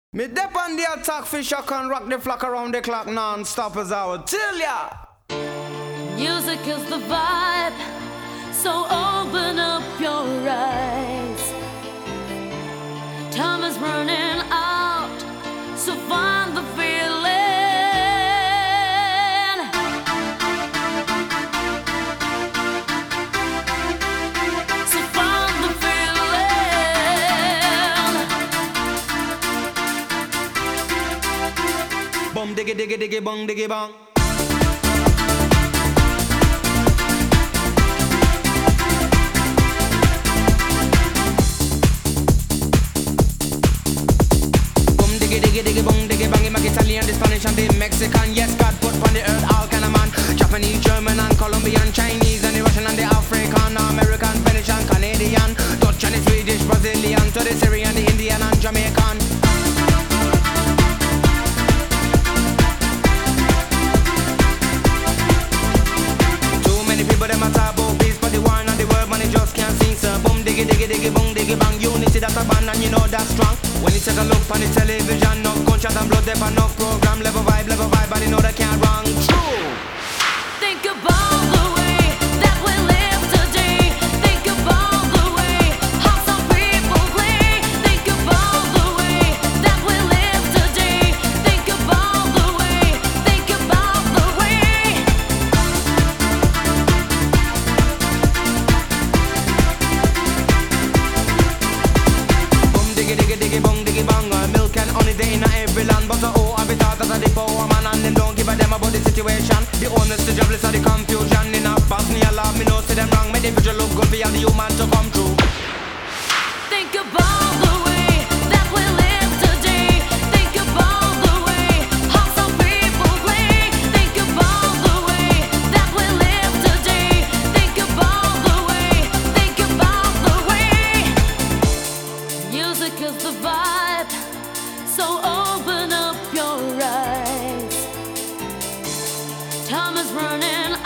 Me dep on the attack fish, I can rock the flock around the clock non-stop as I would tell ya. Music is the vibe, so open up your eyes. Time is running out, so find the feeling. So find the feeling. Bum diggy diggy diggy bong diggy bong. Diggy diggy bong diggy bang, make Italian, the Spanish and the Mexican. Yes, God put on the earth all kind of man. Japanese, German and Colombian, Chinese and the Russian and the African, American, Venetian, Canadian, Dutch and the Swedish, Brazilian, to the Syrian, the Indian and Jamaican. Too many people them a talk about peace, but the war and the world man they just can't sing. So boom diggy diggy diggy bong diggy bang, unity that's a band and you know that's strong. When you take a look on the television, no gunshot and blood, there no program, level vibe, but you know they can't wrong. True. Think about the way that we live today. Think about the way how some people play. Think about the way that we live today. Think about the way. Think about the way. Boom diggy diggy diggy bong diggy bong. Milk and honey they in every land, but oh, I be thought that the power man and them don't give a damn about the situation. The honest, the jobless, or the confusion in a Bosnia love. Me know see them wrong, make the future look good for all the human to come true. Think about the way that we live today. Think about the way how some people play. Think about the way that we live today. Think about the way. Think about the way. Music is the vibe, so open up your eyes. Time is running